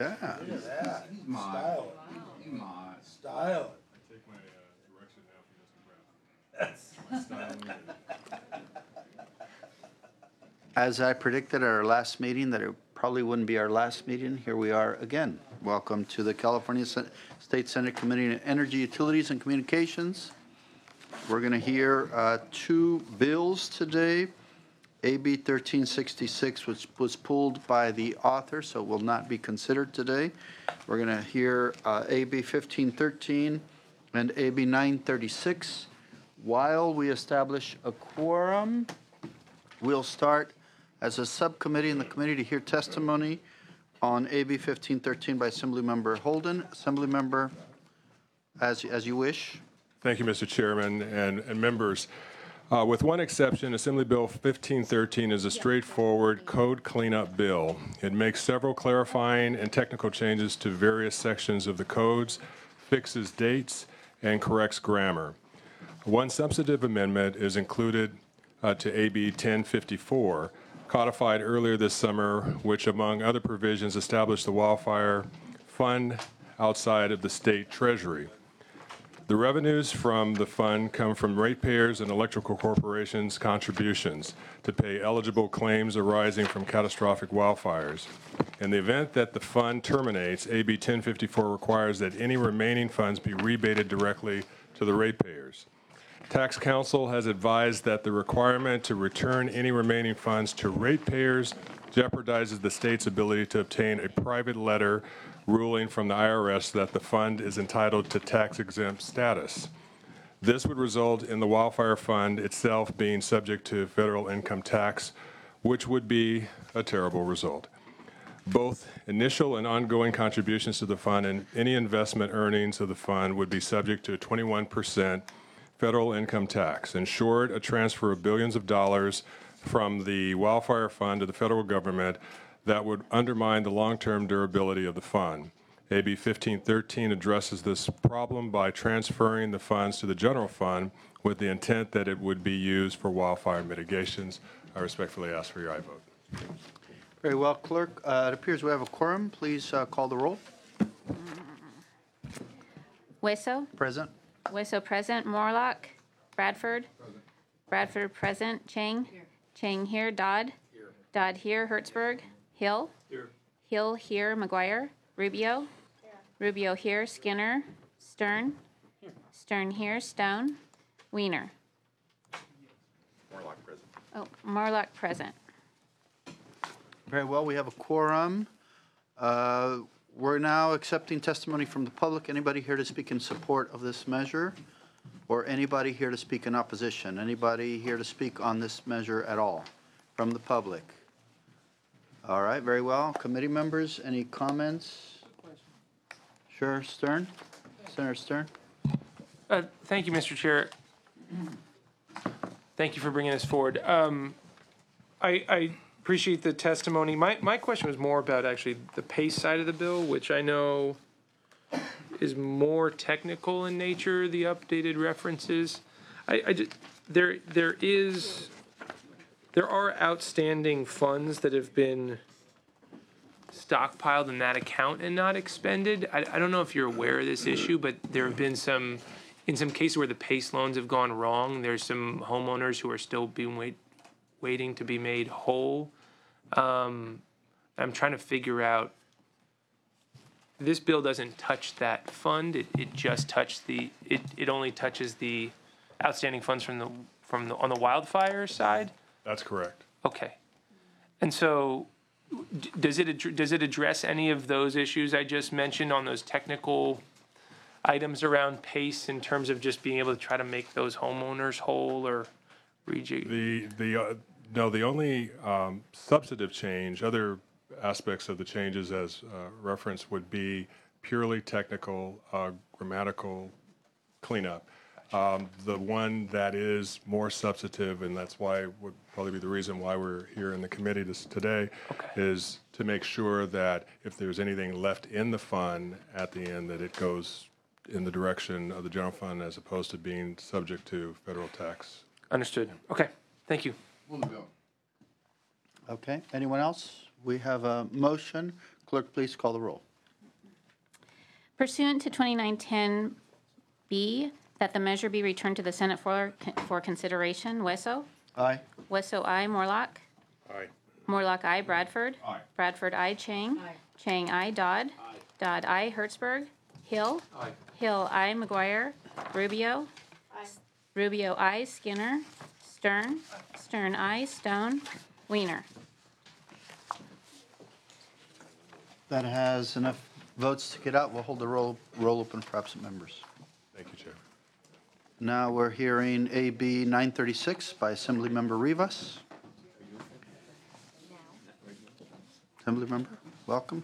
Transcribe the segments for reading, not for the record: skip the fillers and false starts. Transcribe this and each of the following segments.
Yeah. Look at that. He's mod. Style He's mod. it. Style it. I take my direction now from Mr. Brown. My style and As I predicted at our last meeting, that it probably wouldn't be our last meeting, here we are again. Welcome to the California State Senate Committee on Energy, Utilities, and Communications. We're going to hear two bills today. AB 1366, which was pulled by the author, so will not be considered today. We're going to hear AB 1513 and AB 936. While we establish a quorum, we'll start as a subcommittee in the committee to hear testimony on AB 1513 by Assemblymember Holden. Assemblymember, as you wish. Thank you, Mr. Chairman and members. With one exception, Assembly Bill 1513 is a straightforward code cleanup bill. It makes several clarifying and technical changes to various sections of the codes, fixes dates, and corrects grammar. One substantive amendment is included to AB 1054, codified earlier this summer, which, among other provisions, established the wildfire fund outside of the state treasury. The revenues from the fund come from ratepayers and electrical corporations' contributions to pay eligible claims arising from catastrophic wildfires. In the event that the fund terminates, AB 1054 requires that any remaining funds be rebated directly to the ratepayers. Tax Counsel has advised that the requirement to return any remaining funds to ratepayers jeopardizes the state's ability to obtain a private letter ruling from the IRS that the fund is entitled to tax-exempt status. This would result in the wildfire fund itself being subject to federal income tax, which would be a terrible result. Both initial and ongoing contributions to the fund and any investment earnings of the fund would be subject to a 21% federal income tax. In short, a transfer of billions of dollars from the wildfire fund to the federal government that would undermine the long-term durability of the fund. AB 1513 addresses this problem by transferring the funds to the general fund with the intent that it would be used for wildfire mitigations. I respectfully ask for your aye vote. Very well, Clerk. It appears we have a quorum. Please call the roll. Hueso. Present. Hueso present. Morlock. Bradford. Bradford present. Chang. Chang here. Dodd. Dodd here. Hertzberg. Hill. Hill here. McGuire. Rubio. Rubio here. Skinner. Stern. Stern here. Stone. Wiener. Morlock present. Oh, Morlock present. Very well, we have a quorum. We're now accepting testimony from the public. Anybody here to speak in support of this measure? Or anybody here to speak in opposition? Anybody here to speak on this measure at all from the public? All right, very well. Committee members, any comments? Sure, Stern? Senator Stern? Thank you, Mr. Chair. Thank you for bringing this forward. I appreciate the testimony. My question was more about actually the PACE side of the bill, which I know is more technical in nature, the updated references. There are outstanding funds that have been stockpiled in that account and not expended. I don't know if you're aware of this issue, but there have been in some cases where the PACE loans have gone wrong. There's some homeowners who are still being waiting to be made whole. I'm trying to figure out, this bill doesn't touch that fund. It just touched it only touches the outstanding funds on the wildfire side. That's correct. Okay. And so does it address any of those issues I just mentioned on those technical items around PACE in terms of just being able to try to make those homeowners whole or No, the only substantive change, other aspects of the changes as referenced would be purely technical, grammatical cleanup. The one that is more substantive, and that's why would probably be the reason why we're here in the committee today, is to make sure that if there's anything left in the fund at the end, that it goes in the direction of the general fund as opposed to being subject to federal tax. Understood. Okay. Thank you. Move the bill. Okay, anyone else? We have a motion. Clerk, please call the roll. Pursuant to 2910B, that the measure be returned to the Senate for consideration. Wesso? Aye. Wesso, aye. Morlock? Aye. Morlock, aye. Bradford? Aye. Bradford, aye. Chang? Chang, aye. Dodd? Dodd, aye. Hertzberg? Hill? Hill, aye. McGuire? Rubio? Rubio, aye. Skinner? Stern? Stern, aye. Stone? Weiner? That has enough votes to get out. We'll hold the roll open for absent members. Thank you, Chair. Now we're hearing AB 936 by Assemblymember Rivas. Assemblymember, welcome.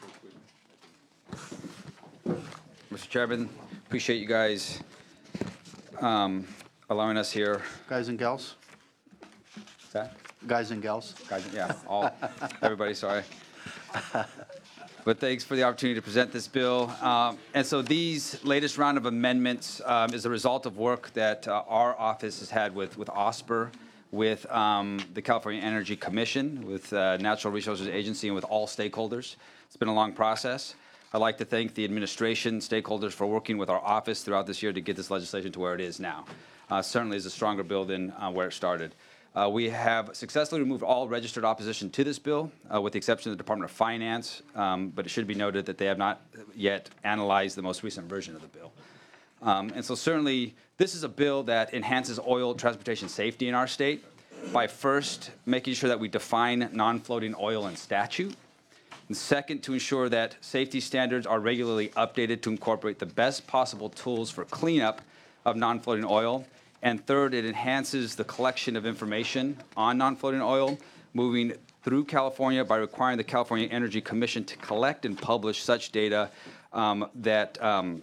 Mr. Chairman, appreciate you guys allowing us here. Guys and gals, What's that? guys and gals. Guys, yeah, everybody, sorry. But thanks for the opportunity to present this bill. And so these latest round of amendments is a result of work that our office has had with OSPR, with the California Energy Commission, with Natural Resources Agency, and with all stakeholders. It's been a long process. I'd like to thank the administration, stakeholders for working with our office throughout this year to get this legislation to where it is now. Certainly is a stronger bill than where it started. We have successfully removed all registered opposition to this bill, with the exception of the Department of Finance, but it should be noted that they have not yet analyzed the most recent version of the bill. And so certainly, this is a bill that enhances oil transportation safety in our state by first making sure that we define non-floating oil in statute, and second, to ensure that safety standards are regularly updated to incorporate the best possible tools for cleanup of non-floating oil. And third, it enhances the collection of information on non-floating oil moving through California by requiring the California Energy Commission to collect and publish such data that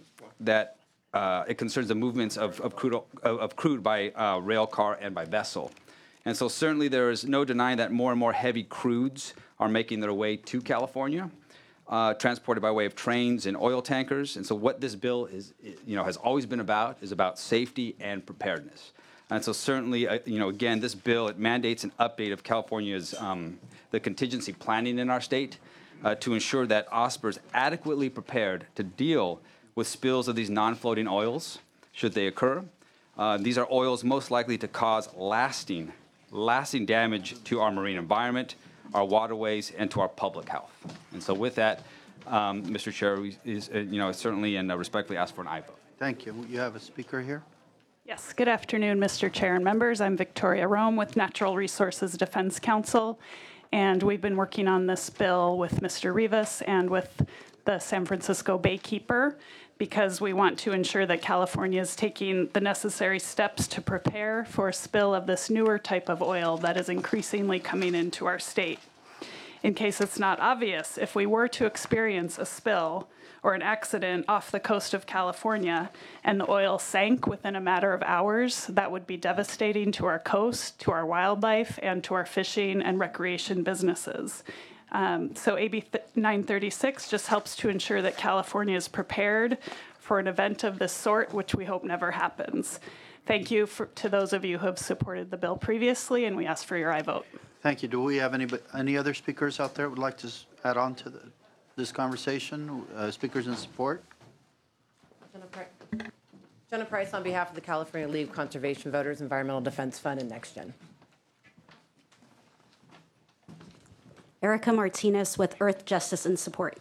it concerns the movements of crude by rail car and by vessel. And so certainly there is no denying that more and more heavy crudes are making their way to California, transported by way of trains and oil tankers. And so what this bill has always been about is about safety and preparedness. And so certainly, again, this bill, it mandates an update of California's, the contingency planning in our state to ensure that OSPR is adequately prepared to deal with spills of these non-floating oils, should they occur. These are oils most likely to cause lasting damage to our marine environment, our waterways, and to our public health. And so with that, Mr. Chair, certainly and respectfully ask for an aye vote. Thank you. You have a speaker here? Yes, good afternoon, Mr. Chair and members. I'm Victoria Rome with Natural Resources Defense Council, and we've been working on this bill with Mr. Rivas and with the San Francisco Baykeeper because we want to ensure that California is taking the necessary steps to prepare for a spill of this newer type of oil that is increasingly coming into our state. In case it's not obvious, if we were to experience a spill or an accident off the coast of California and the oil sank within a matter of hours, that would be devastating to our coast, to our wildlife, and to our fishing and recreation businesses. So AB 936 just helps to ensure that California is prepared for an event of this sort, which we hope never happens. Thank you to those of you who have supported the bill previously, and we ask for your aye vote. Thank you. Do we have any other speakers out there who would like to add on to this conversation? Speakers in support? Jenna Price on behalf of the California League of Conservation Voters, Environmental Defense Fund, and NextGen. Erica Martinez with Earth, Justice, and Support.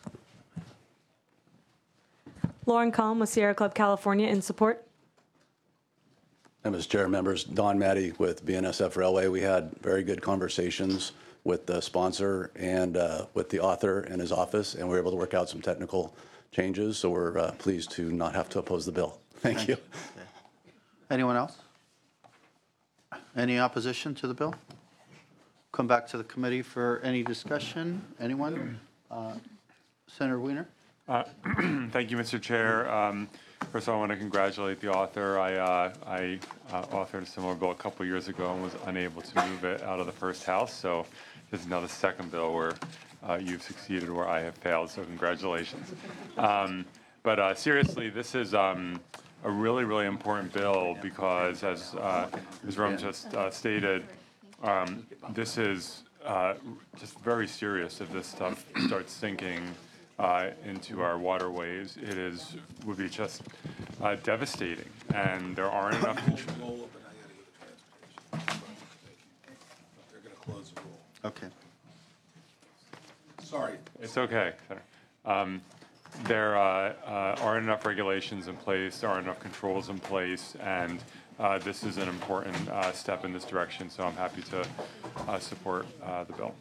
Lauren Kalm with Sierra Club California in support. And Mr. Chair, members, Don Matty with BNSF Railway. We had very good conversations with the sponsor and with the author and his office, and we were able to work out some technical changes, so we're pleased to not have to oppose the bill. Thank you. Anyone else? Any opposition to the bill? Come back to the committee for any discussion. Anyone? Senator Weiner? Thank you, Mr. Chair. First of all, I want to congratulate the author. I authored a similar bill a couple years ago and was unable to move it out of the first house. So this is now the second bill where you've succeeded where I have failed. So congratulations. But seriously, this is a really, really important bill because, as Ms. Rome just stated, this is just very serious if this stuff starts sinking into our waterways, would be just devastating. And there aren't enough. Okay. Sorry. It's okay. There aren't enough regulations in place, there aren't enough controls in place, and this is an important step in this direction, so I'm happy to support the bill.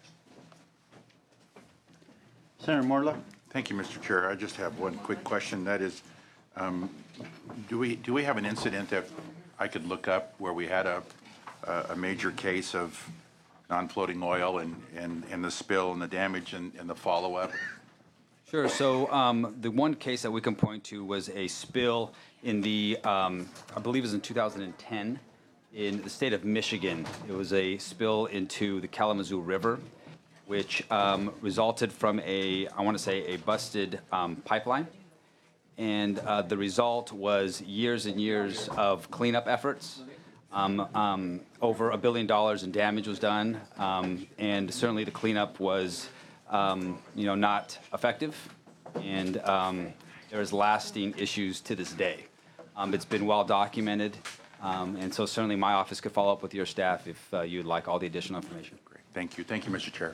Senator Morlock? Thank you, Mr. Chair. I just have one quick question. That is, do we have an incident that I could look up where we had a major case of non-floating oil and the spill and the damage and the follow-up? Sure. So the one case that we can point to was a spill in the, I believe it was in 2010, in the state of Michigan. It was a spill into the Kalamazoo River, which resulted from I want to say, a busted pipeline. And the result was years and years of cleanup efforts. Over $1 billion in damage was done, and certainly the cleanup was not effective, and there is lasting issues to this day. It's been well documented, and so certainly my office could follow up with your staff if you'd like all the additional information. Great. Thank you. Thank you, Mr. Chair.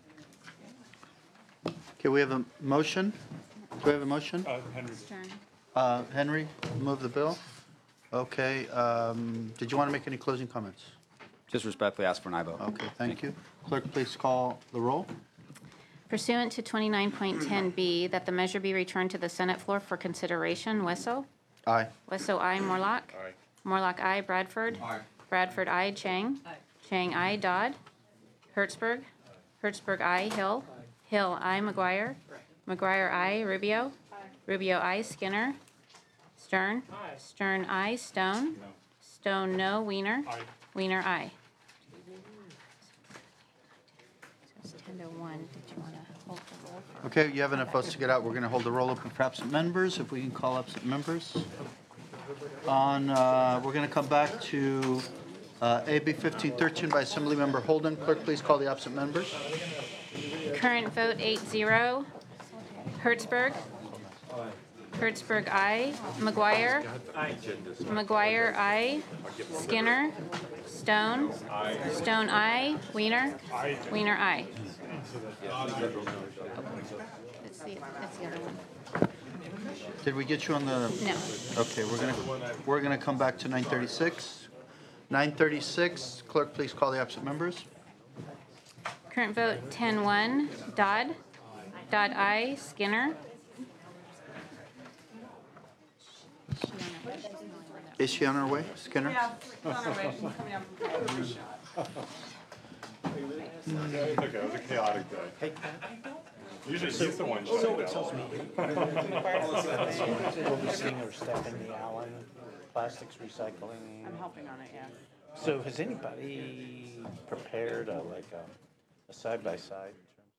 Okay, we have a motion. Do we have a motion? Henry. Stern. Henry, move the bill. Okay, did you want to make any closing comments? Just respectfully ask for an aye vote. Okay, thank you. Clerk, please call the roll. Pursuant to 29.10B, that the measure be returned to the Senate floor for consideration. Wesso? Aye. Wesso, aye. Morlock? Aye. Morlock, aye. Bradford? Aye. Bradford, aye. Chang? Chang, aye. Dodd? Hertzberg? Hertzberg, aye. Hill? Hill, aye. McGuire? McGuire, aye. Rubio? Rubio, aye. Skinner? Stern? Stern, aye. Stone? Stone, no. Wiener? Wiener, aye. So it's 10 to 1. Did you want to hold the roll for? Okay, you have enough votes to get out. We're going to hold the roll open for absent members, if we can call absent members. We're going to come back to AB 1513 by Assemblymember Holden. Clerk, please call the absent members. Current vote 8-0. Hertzberg? Hertzberg, aye. McGuire? McGuire, aye. Skinner? Stone? Stone, aye. Wiener? Wiener, aye. That's the other one. Did we get you on the? No. Okay, we're gonna come back to 936. 936, clerk, please call the absent members. Current vote 10-1. Dodd? Dodd, aye. Skinner? Is she on her way, Skinner? Yeah, on our way. She's coming up. Okay, it was a chaotic day. Usually he's the one shutting down. We'll be seeing her step in the Allen Plastics Recycling. I'm helping on it, yeah. So has anybody prepared a side-by-side?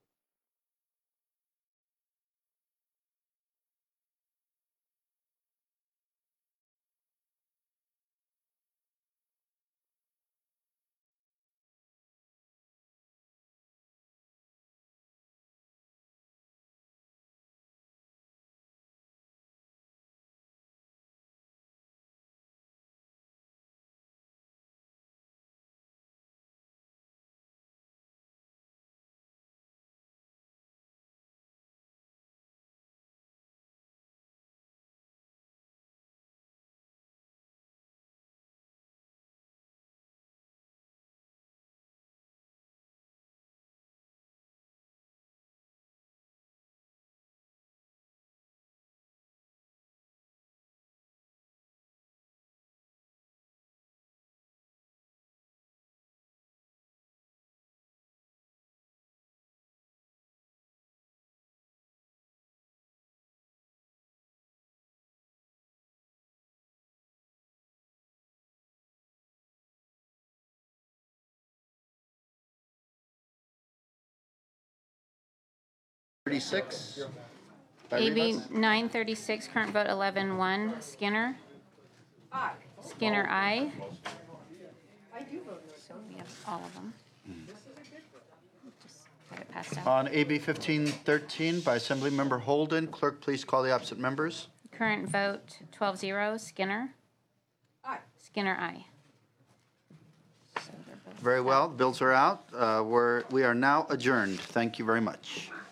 AB 936, current vote 11-1. Skinner? Aye. Skinner, aye. So we have all of them. Just got it passed out. On AB 1513 by Assemblymember Holden, clerk, please call the absent members. Current vote 12-0. Skinner? Aye. Skinner, aye. Very well, bills are out. We are now adjourned. Thank you very much.